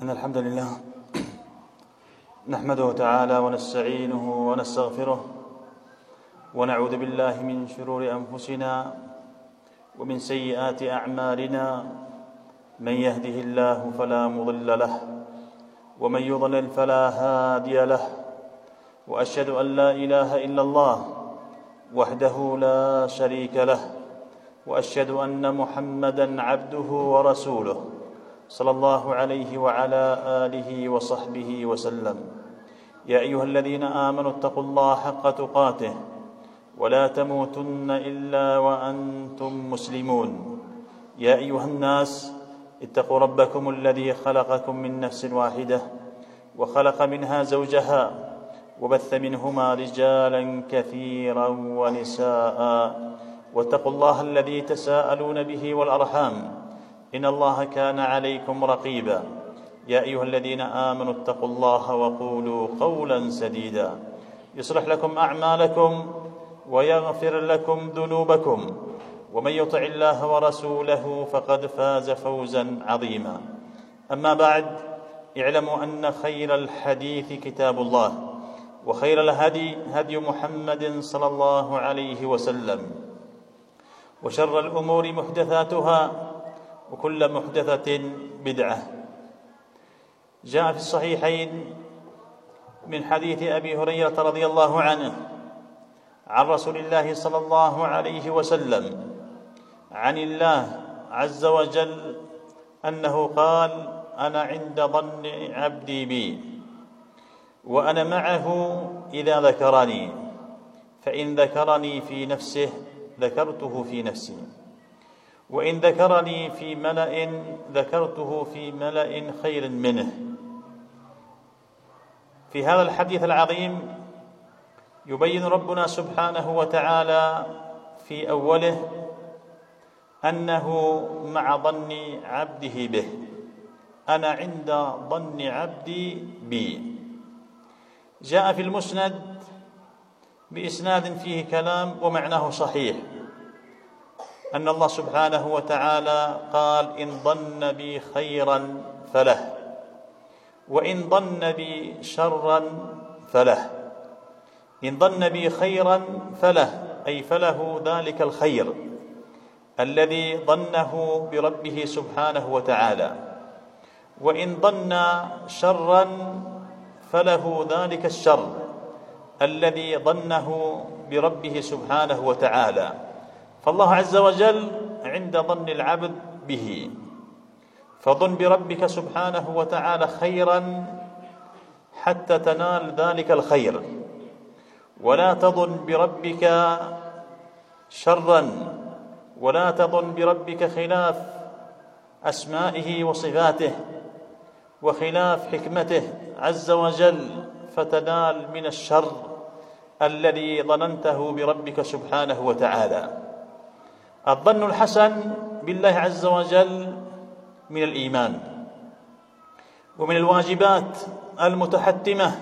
إن الحمد لله نحمده تعالى ونستعينه ونستغفره ونعوذ بالله من شرور أنفسنا ومن سيئات أعمالنا. من يهده الله فلا مضل له ومن يضلل فلا هادي له، وأشهد أن لا إله إلا الله وحده لا شريك له، وأشهد أن محمدًا عبده ورسوله صلى الله عليه وعلى آله وصحبه وسلم. يا أيها الذين آمنوا اتقوا الله حق تقاته ولا تموتن إلا وأنتم مسلمون. يا أيها الناس اتقوا ربكم الذي خلقكم من نفس واحدة وخلق منها زوجها وبث منهما رجالا كثيرا ونساء، واتقوا الله الذي تساءلون به والأرحام إن الله كان عليكم رقيبا. يا أيها الذين آمنوا اتقوا الله وقولوا قولا سديدا يصلح لكم أعمالكم ويغفر لكم ذنوبكم، ومن يطع الله ورسوله فقد فاز فوزا عظيما. أما بعد، اعلموا أن خير الحديث كتاب الله، وخير الهدي هدي محمد صلى الله عليه وسلم، وشر الأمور محدثاتها، وكل محدثة بدعة. جاء في الصحيحين من حديث أبي هريرة رضي الله عنه عن رسول الله صلى الله عليه وسلم عن الله عز وجل أنه قال: أنا عند ظن عبدي بي، وأنا معه إذا ذكرني، فإن ذكرني في نفسه ذكرته في نفسي، وإن ذكرني في ملأ ذكرته في ملأ خير منه. في هذا الحديث العظيم يبين ربنا سبحانه وتعالى في أوله أنه مع ظن عبده به. أنا عند ظن عبدي بي. جاء في المسند بإسناد فيه كلام ومعناه صحيح أن الله سبحانه وتعالى قال: إن ظن بي خيرا فله، وإن ظن بي شرا فله. إن ظن بي خيرا فله، أي فله ذلك الخير الذي ظنه بربه سبحانه وتعالى، وإن ظن شرا فله ذلك الشر الذي ظنه بربه سبحانه وتعالى. فالله عز وجل عند ظن العبد به، فظن بربك سبحانه وتعالى خيرا حتى تنال ذلك الخير، ولا تظن بربك شرا، ولا تظن بربك خلاف أسمائه وصفاته وخلاف حكمته عز وجل، فتنال من الشر الذي ظننته بربك سبحانه وتعالى. الظن الحسن بالله عز وجل من الإيمان ومن الواجبات المتحتمة،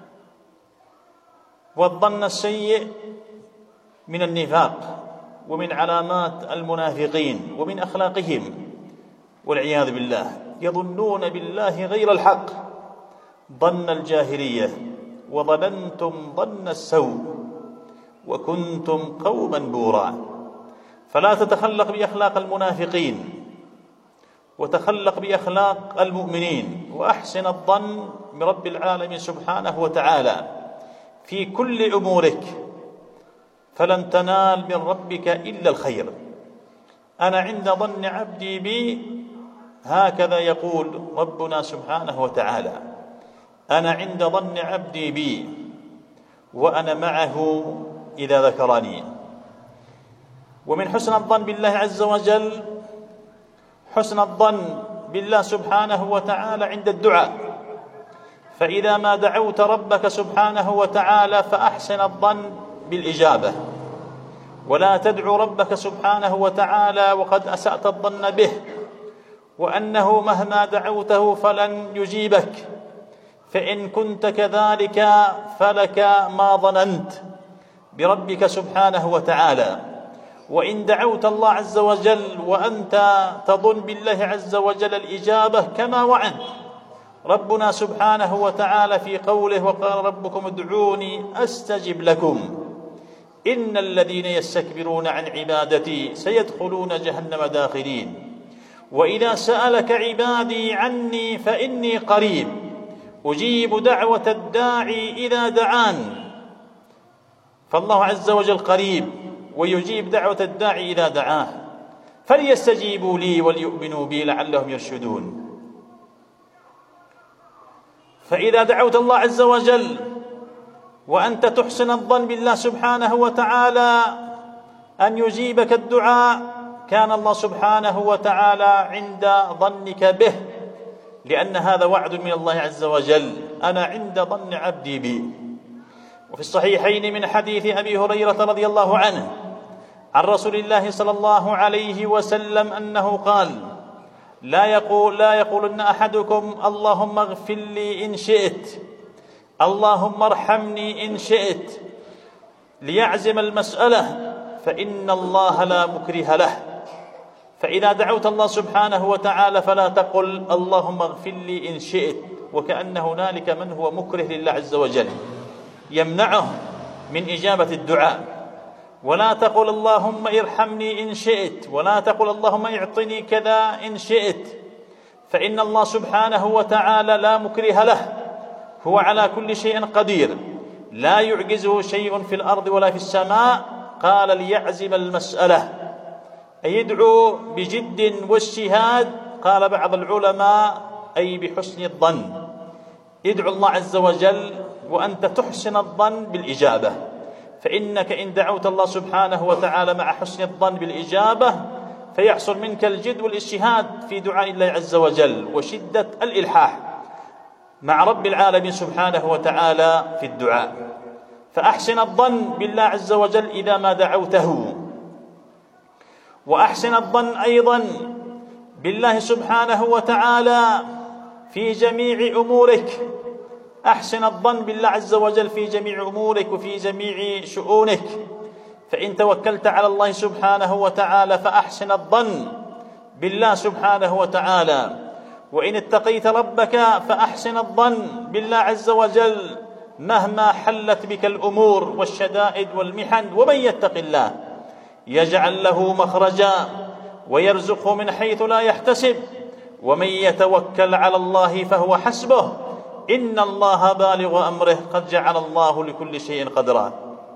والظن السيء من النفاق ومن علامات المنافقين ومن أخلاقهم والعياذ بالله. يظنون بالله غير الحق ظن الجاهلية، وظننتم ظن السوء وكنتم قوما بورا. فلا تتخلق بأخلاق المنافقين، وتخلق بأخلاق المؤمنين، وأحسن الظن برب العالمين سبحانه وتعالى في كل أمورك، فلن تنال من ربك إلا الخير. أنا عند ظن عبدي بي، هكذا يقول ربنا سبحانه وتعالى: أنا عند ظن عبدي بي وأنا معه إذا ذكرني. ومن حسن الظن بالله عز وجل حسن الظن بالله سبحانه وتعالى عند الدعاء. فإذا ما دعوت ربك سبحانه وتعالى فأحسن الظن بالإجابة، ولا تدعو ربك سبحانه وتعالى وقد أسأت الظن به، وأنه مهما دعوته فلن يجيبك. فإن كنت كذلك فلك ما ظننت بربك سبحانه وتعالى. وإن دعوت الله عز وجل وأنت تظن بالله عز وجل الإجابة كما وعد، ربنا سبحانه وتعالى في قوله: وقال ربكم ادعوني أستجب لكم إن الذين يستكبرون عن عبادتي سيدخلون جهنم داخرين. وإذا سألك عبادي عني فإني قريب أجيب دعوة الداعي إذا دعان. فالله عز وجل قريب ويجيب دعوة الداعي إذا دعاه، فليستجيبوا لي وليؤمنوا بي لعلهم يرشدون. فإذا دعوت الله عز وجل وأنت تحسن الظن بالله سبحانه وتعالى أن يجيبك الدعاء، كان الله سبحانه وتعالى عند ظنك به، لأن هذا وعد من الله عز وجل: أنا عند ظن عبدي بي. وفي الصحيحين من حديث أبي هريرة رضي الله عنه عن رسول الله صلى الله عليه وسلم أنه قال: لا يقولن أحدكم اللهم اغفر لي إن شئت، اللهم ارحمني إن شئت، ليعزم المسألة، فإن الله لا مكره له. فإذا دعوت الله سبحانه وتعالى فلا تقل اللهم اغفر لي إن شئت، وكأن هنالك من هو مكره لله عز وجل يمنعه من إجابة الدعاء. ولا تقل اللهم ارحمني إن شئت، ولا تقل اللهم اعطني كذا إن شئت، فإن الله سبحانه وتعالى لا مكره له، هو على كل شيء قدير، لا يعجزه شيء في الأرض ولا في السماء. قال: ليعزم المسألة، أي يدعو بجد واجتهاد. قال بعض العلماء: أي بحسن الظن. ادعو الله عز وجل وأنت تحسن الظن بالإجابة، فإنك إن دعوت الله سبحانه وتعالى مع حسن الظن بالإجابة فيحصل منك الجد والاجتهاد في دعاء الله عز وجل وشدة الإلحاح مع رب العالمين سبحانه وتعالى في الدعاء. فأحسن الظن بالله عز وجل إذا ما دعوته، وأحسن الظن أيضا بالله سبحانه وتعالى في جميع أمورك. أحسن الظن بالله عز وجل في جميع أمورك وفي جميع شؤونك. فإن توكلت على الله سبحانه وتعالى فأحسن الظن بالله سبحانه وتعالى، وإن اتقيت ربك فأحسن الظن بالله عز وجل مهما حلت بك الأمور والشدائد والمحن. ومن يتق الله يجعل له مخرجا ويرزقه من حيث لا يحتسب، ومن يتوكل على الله فهو حسبه، إن الله بالغ أمره قد جعل الله لكل شيء قدرا.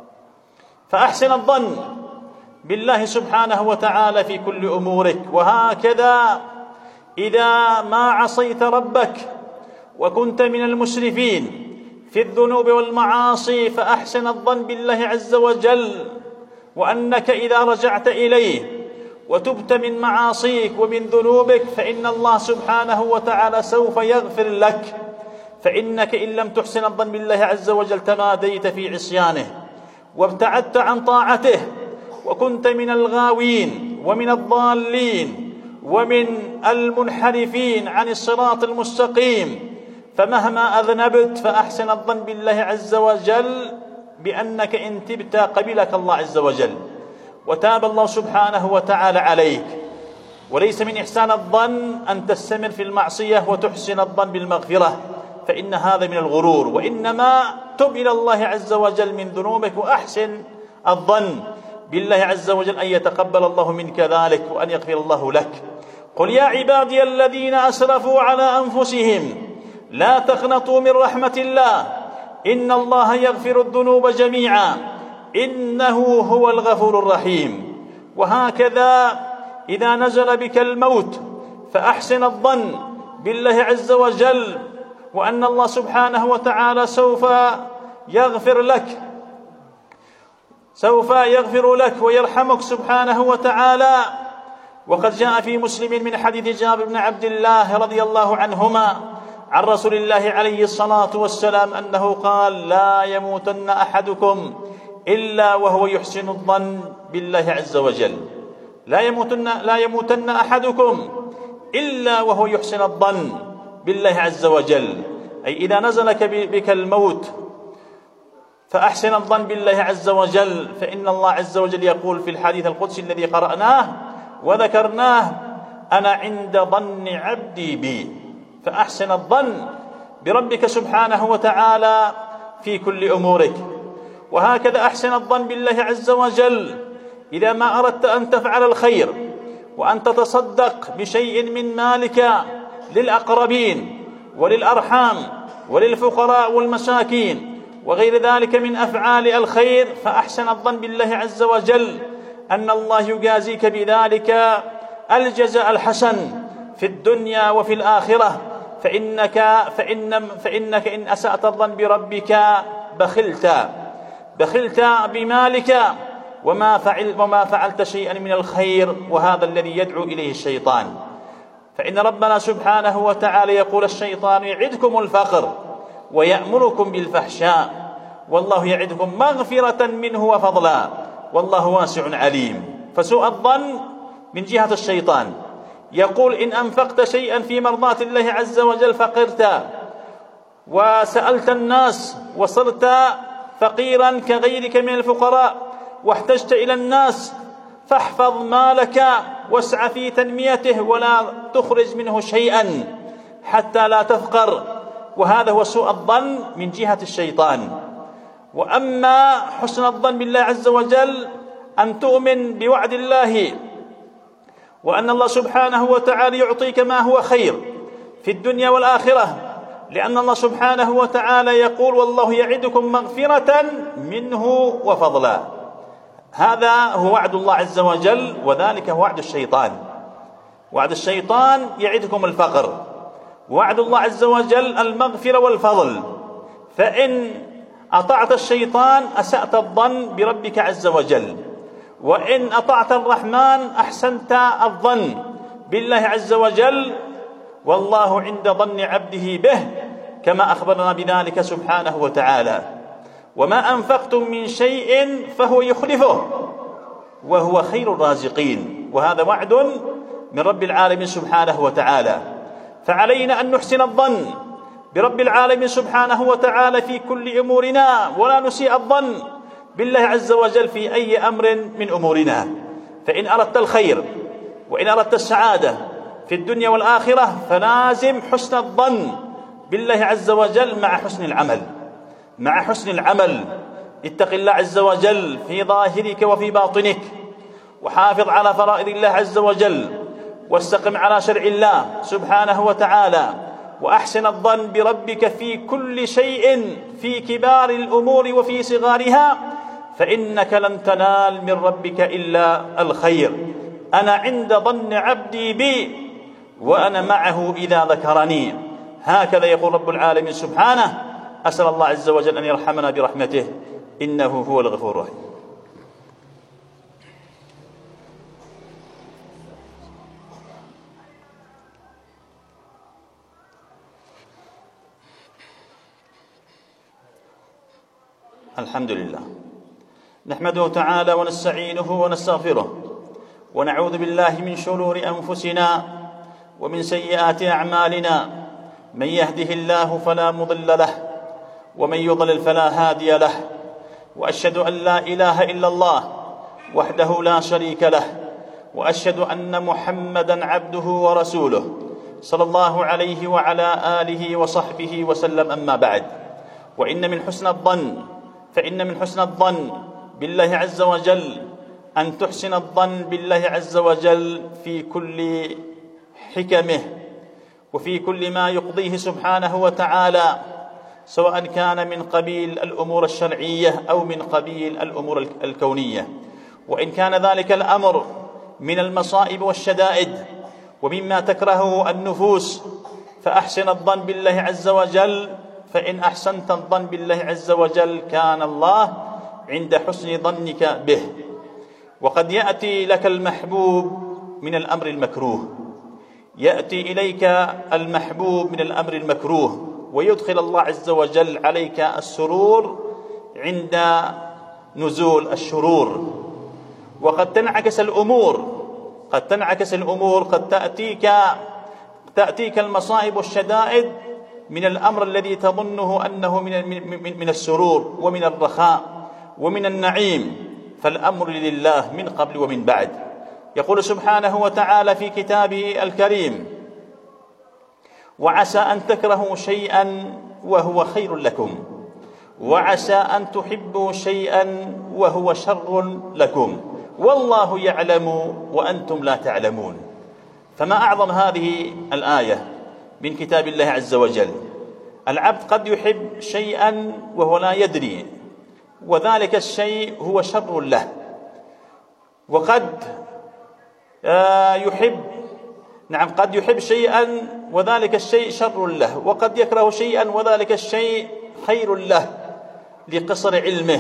فأحسن الظن بالله سبحانه وتعالى في كل أمورك. وهكذا إذا ما عصيت ربك وكنت من المسرفين في الذنوب والمعاصي فأحسن الظن بالله عز وجل، وأنك إذا رجعت إليه وتبت من معاصيك ومن ذنوبك فإن الله سبحانه وتعالى سوف يغفر لك. فإنك إن لم تحسن الظن بالله عز وجل تماديت في عصيانه وابتعدت عن طاعته وكنت من الغاوين ومن الضالين ومن المنحرفين عن الصراط المستقيم. فمهما أذنبت فأحسن الظن بالله عز وجل بأنك إن تبت قبلك الله عز وجل وتاب الله سبحانه وتعالى عليك. وليس من إحسان الظن أن تستمر في المعصية وتحسن الظن بالمغفرة، فإن هذا من الغرور، وإنما تب إلى الله عز وجل من ذنوبك وأحسن الظن بالله عز وجل أن يتقبل الله منك ذلك وأن يغفر الله لك. قل يا عبادي الذين أسرفوا على أنفسهم لا تقنطوا من رحمة الله إن الله يغفر الذنوب جميعا إنه هو الغفور الرحيم. وهكذا إذا نزل بك الموت فأحسن الظن بالله عز وجل وأن الله سبحانه وتعالى سوف يغفر لك ويرحمك سبحانه وتعالى. وقد جاء في مسلم من حديث جابر بن عبد الله رضي الله عنهما عن رسول الله عليه الصلاة والسلام أنه قال: لا يموتن أحدكم إلا وهو يحسن الظن بالله عز وجل. لا يموتن أحدكم إلا وهو يحسن الظن بالله عز وجل، أي إذا نزل بك الموت فأحسن الظن بالله عز وجل. فإن الله عز وجل يقول في الحديث القدسي الذي قرأناه وذكرناه: أنا عند ظن عبدي بي. فأحسن الظن بربك سبحانه وتعالى في كل أمورك. وهكذا أحسن الظن بالله عز وجل إذا ما أردت أن تفعل الخير وأن تتصدق بشيء من مالك للأقربين وللأرحام وللفقراء والمساكين وغير ذلك من أفعال الخير، فأحسن الظن بالله عز وجل أن الله يجازيك بذلك الجزاء الحسن في الدنيا وفي الآخرة، فإنك إن أسأت الظن بربك بخلت بمالك وما فعلت شيئا من الخير، وهذا الذي يدعو إليه الشيطان. فإن ربنا سبحانه وتعالى يقول: الشيطان يعدكم الفقر ويأمركم بالفحشاء والله يعدكم مغفرة منه وفضلا والله واسع عليم. فسوء الظن من جهة الشيطان، يقول: إن أنفقت شيئا في مرضاة الله عز وجل فقرت وسألت الناس وصرت فقيرا كغيرك من الفقراء واحتجت إلى الناس، فاحفظ مالك واسع في تنميته ولا تخرج منه شيئا حتى لا تفقر. وهذا هو سوء الظن من جهة الشيطان. وأما حسن الظن بالله عز وجل أن تؤمن بوعد الله وأن الله سبحانه وتعالى يعطيك ما هو خير في الدنيا والآخرة، لأن الله سبحانه وتعالى يقول: والله يعدكم مغفرة منه وفضلا. هذا هو وعد الله عز وجل، وذلك هو وعد الشيطان. وعد الشيطان يعدكم الفقر، وعد الله عز وجل المغفرة والفضل. فإن أطعت الشيطان أسأت الظن بربك عز وجل، وإن أطعت الرحمن أحسنت الظن بالله عز وجل، والله عند ظن عبده به كما أخبرنا بذلك سبحانه وتعالى. وما أنفقتم من شيء فهو يخلفه وهو خير الرازقين. وهذا وعد من رب العالمين سبحانه وتعالى. فعلينا أن نحسن الظن برب العالمين سبحانه وتعالى في كل أمورنا، ولا نسيء الظن بالله عز وجل في أي أمر من أمورنا. فإن أردت الخير وإن أردت السعادة في الدنيا والآخرة فلازم حسن الظن بالله عز وجل مع حسن العمل. اتق الله عز وجل في ظاهرك وفي باطنك، وحافظ على فرائض الله عز وجل، واستقم على شرع الله سبحانه وتعالى، وأحسن الظن بربك في كل شيء، في كبار الأمور وفي صغارها، فإنك لن تنال من ربك إلا الخير. أنا عند ظن عبدي بي وأنا معه إذا ذكرني. هكذا يقول رب العالمين سبحانه. أسأل الله عز وجل أن يرحمنا برحمته إنه هو الغفور الرحيم. الحمد لله نحمده تعالى ونستعينه ونستغفره، ونعوذ بالله من شرور أنفسنا ومن سيئات أعمالنا. من يهده الله فلا مضل له ومن يضلل فلا هادي له، وأشهد أن لا إله إلا الله وحده لا شريك له، وأشهد أن محمدا عبده ورسوله صلى الله عليه وعلى آله وصحبه وسلم. أما بعد، فإن من حسن الظن بالله عز وجل أن تحسن الظن بالله عز وجل في كل حكمه وفي كل ما يقضيه سبحانه وتعالى، سواء كان من قبيل الأمور الشرعية أو من قبيل الأمور الكونية. وإن كان ذلك الأمر من المصائب والشدائد ومما تكرهه النفوس فأحسن الظن بالله عز وجل، فإن أحسنت الظن بالله عز وجل كان الله عند حسن ظنك به. وقد يأتي لك المحبوب من الأمر المكروه، يأتي إليك المحبوب من الأمر المكروه، ويدخل الله عز وجل عليك السرور عند نزول الشرور. وقد تنعكس الأمور، قد تأتيك المصائب والشدائد من الأمر الذي تظنه أنه من السرور ومن الرخاء ومن النعيم، فالأمر لله من قبل ومن بعد. يقول سبحانه وتعالى في كتابه الكريم: وعسى أن تكرهوا شيئا وهو خير لكم، وعسى أن تحبوا شيئا وهو شر لكم، والله يعلم وأنتم لا تعلمون. فما أعظم هذه الآية من كتاب الله عز وجل. العبد قد يحب شيئا وهو لا يدري، وذلك الشيء هو شر له، وقد قد يحب شيئا وذلك الشيء شر له، وقد يكره شيئا وذلك الشيء خير له لقصر علمه،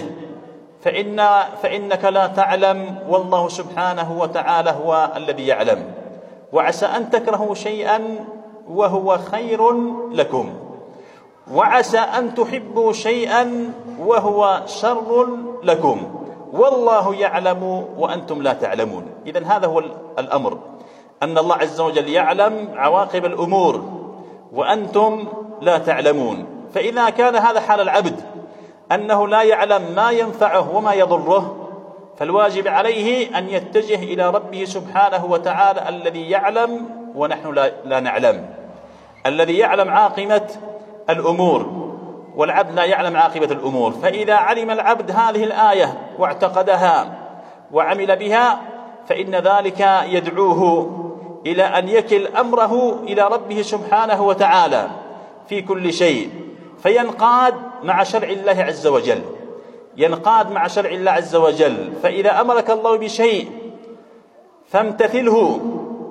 فإنك لا تعلم والله سبحانه وتعالى هو الذي يعلم. وعسى أن تكرهوا شيئا وهو خير لكم، وعسى أن تحبوا شيئا وهو شر لكم، والله يعلم وأنتم لا تعلمون. إذن هذا هو الأمر، أن الله عز وجل يعلم عواقب الأمور وأنتم لا تعلمون. فإذا كان هذا حال العبد أنه لا يعلم ما ينفعه وما يضره، فالواجب عليه أن يتجه إلى ربه سبحانه وتعالى الذي يعلم ونحن لا نعلم، الذي يعلم عاقبة الأمور، والعبد لا يعلم عاقبة الأمور. فإذا علم العبد هذه الآية واعتقدها وعمل بها، فإن ذلك يدعوه إلى أن يكل أمره إلى ربه سبحانه وتعالى في كل شيء، فينقاد مع شرع الله عز وجل، ينقاد مع شرع الله عز وجل. فإذا أمرك الله بشيء فامتثله،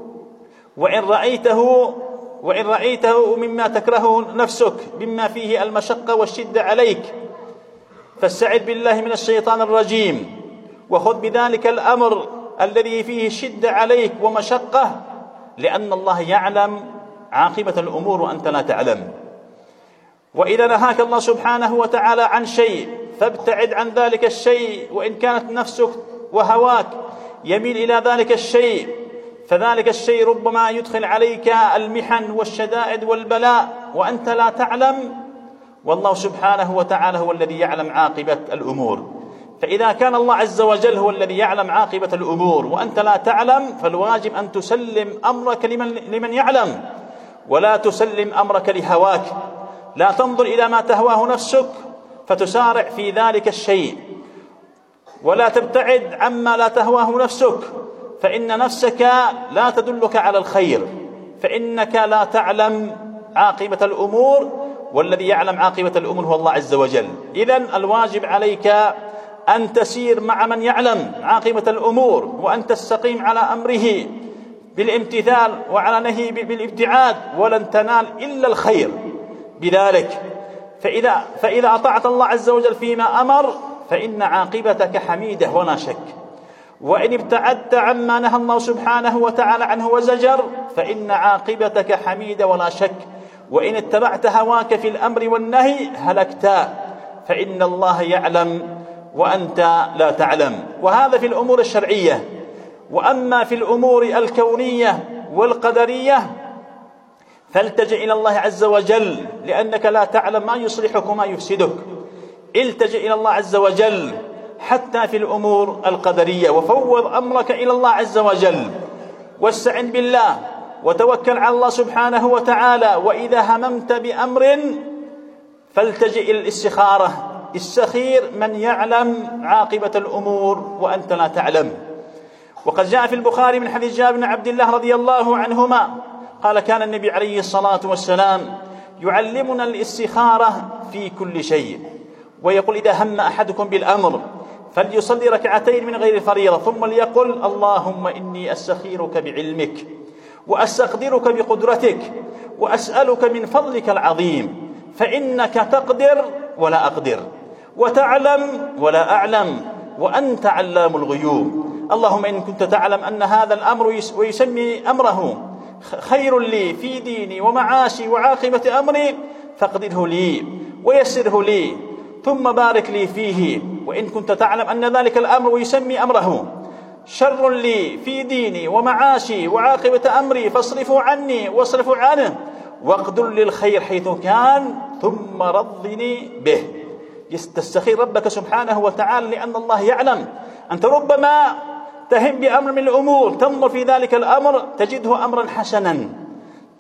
وإن رأيته مما تكره نفسك مما فيه المشقة والشدة عليك، فاستعذ بالله من الشيطان الرجيم، وخذ بذلك الأمر الذي فيه شدة عليك ومشقة، لأن الله يعلم عاقبة الأمور وأنت لا تعلم. وإذا نهاك الله سبحانه وتعالى عن شيء فابتعد عن ذلك الشيء، وإن كانت نفسك وهواك يميل إلى ذلك الشيء، فذلك الشيء ربما يدخل عليك المحن والشدائد والبلاء وأنت لا تعلم، والله سبحانه وتعالى هو الذي يعلم عاقبة الأمور. فإذا كان الله عز وجل هو الذي يعلم عاقبة الأمور وأنت لا تعلم، فالواجب أن تسلم أمرك لمن يعلم، ولا تسلم أمرك لهواك. لا تنظر إلى ما تهواه نفسك فتسارع في ذلك الشيء، ولا تبتعد عما لا تهواه نفسك، فإن نفسك لا تدلك على الخير، فإنك لا تعلم عاقبة الأمور، والذي يعلم عاقبة الأمور هو الله عز وجل. إذن الواجب عليك أن تسير مع من يعلم عاقبة الأمور، وأن تستقيم على أمره بالامتثال وعلى نهيه بالابتعاد، ولن تنال إلا الخير بذلك. فإذا أطعت الله عز وجل فيما أمر فإن عاقبتك حميدة ولا شك، وإن ابتعدت عما نهى الله سبحانه وتعالى عنه وزجر فإن عاقبتك حميدة ولا شك، وإن اتبعت هواك في الأمر والنهي هلكت، فإن الله يعلم وأنت لا تعلم. وهذا في الأمور الشرعية. وأما في الأمور الكونية والقدرية فالتجئ إلى الله عز وجل، لأنك لا تعلم ما يصلحك وما يفسدك. التجئ إلى الله عز وجل حتى في الأمور القدرية، وفوض أمرك إلى الله عز وجل، واستعن بالله وتوكل على الله سبحانه وتعالى. وإذا هممت بأمر فالتجئ إلى الاستخارة. السخير من يعلم عاقبة الأمور وأنت لا تعلم. وقد جاء في البخاري من حديث جابر بن عبد الله رضي الله عنهما قال: كان النبي عليه الصلاة والسلام يعلمنا الاستخارة في كل شيء، ويقول: إذا هم أحدكم بالأمر فليصلي ركعتين من غير فريضة، ثم ليقل: اللهم إني أستخيرك بعلمك، وأستقدرك بقدرتك، وأسألك من فضلك العظيم، فإنك تقدر ولا أقدر، وتعلم ولا أعلم، وأنت علام الغيوب. اللهم إن كنت تعلم أن هذا الأمر ويسمي أمره خير لي في ديني ومعاشي وعاقبة أمري فاقدره لي ويسره لي، ثم بارك لي فيه. وإن كنت تعلم أن ذلك الأمر ويسمي أمره شر لي في ديني ومعاشي وعاقبة أمري فاصرفه عني واصرف عنه، واقدر لي الخير حيث كان، ثم رضني به. تستخير ربك سبحانه وتعالى، لأن الله يعلم. أنت ربما تهم بأمر من الأمور، تنظر في ذلك الأمر تجده أمرا حسنا،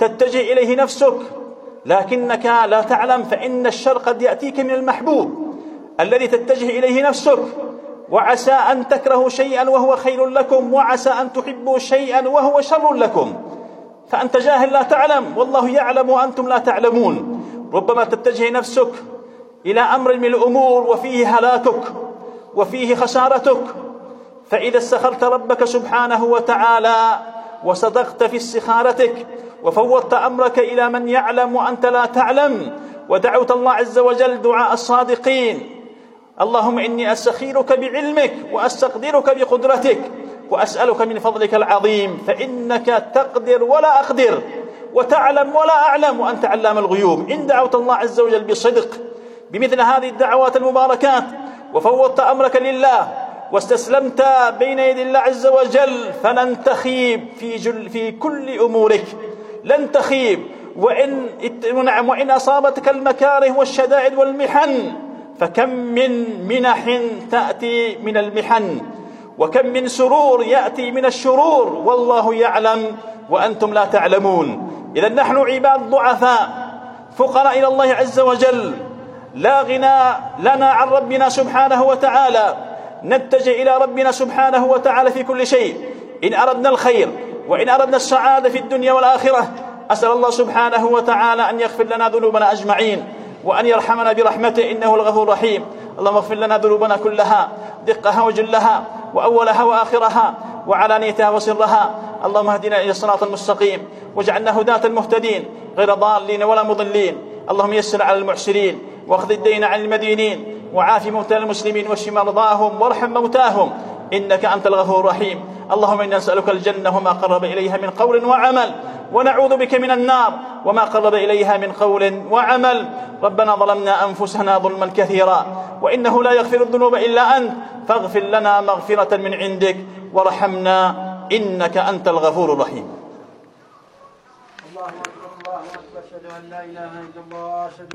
تتجه إليه نفسك لكنك لا تعلم، فإن الشر قد يأتيك من المحبوب الذي تتجه إليه نفسك، وعسى أن تكرهوا شيئا وهو خير لكم، وعسى أن تحبوا شيئا وهو شر لكم، فأنت جاهل لا تعلم والله يعلم وأنتم لا تعلمون. ربما تتجه نفسك إلى أمر من الأمور وفيه هلاكك وفيه خسارتك، فإذا استخرت ربك سبحانه وتعالى وصدقت في استخارتك وفوضت أمرك إلى من يعلم وأنت لا تعلم، ودعوت الله عز وجل دعاء الصادقين: اللهم إني أستخيرك بعلمك وأستقدرك بقدرتك وأسألك من فضلك العظيم، فإنك تقدر ولا أقدر وتعلم ولا أعلم وأنت علام الغيوب. إن دعوت الله عز وجل بصدق بمثل هذه الدعوات المباركات وفوضت أمرك لله واستسلمت بين يدي الله عز وجل فلن تخيب في كل أمورك، لن تخيب. وإن أصابتك المكاره والشدائد والمحن، فكم من منح تأتي من المحن، وكم من سرور يأتي من الشرور، والله يعلم وأنتم لا تعلمون. إذا نحن عباد ضعفاء فقراء إلى الله عز وجل، لا غنى لنا عن ربنا سبحانه وتعالى، نتجه إلى ربنا سبحانه وتعالى في كل شيء إن أردنا الخير وإن أردنا السعادة في الدنيا والآخرة. أسأل الله سبحانه وتعالى أن يغفر لنا ذنوبنا أجمعين وأن يرحمنا برحمته إنه الغفور الرحيم. اللهم اغفر لنا ذنوبنا كلها دقها وجلها وأولها وآخرها وعلانيتها وسرها. اللهم اهدنا إلى الصراط المستقيم واجعلنا هداة المهتدين غير ضالين ولا مضلين. اللهم يسر على المعسرين واخذ الدين عن المدينين وعاف موتى المسلمين واشف مرضاهم وارحم موتاهم إنك أنت الغفور الرحيم. اللهم إنا نسألك الجنة وما قرب إليها من قول وعمل، ونعوذ بك من النار وما قرب إليها من قول وعمل. ربنا ظلمنا أنفسنا ظلما كثيرا وإنه لا يغفر الذنوب إلا أنت، فاغفر لنا مغفرة من عندك وارحمنا إنك أنت الغفور الرحيم. الله أكبر الله أكبر، أشهد أن لا إله إلا الله.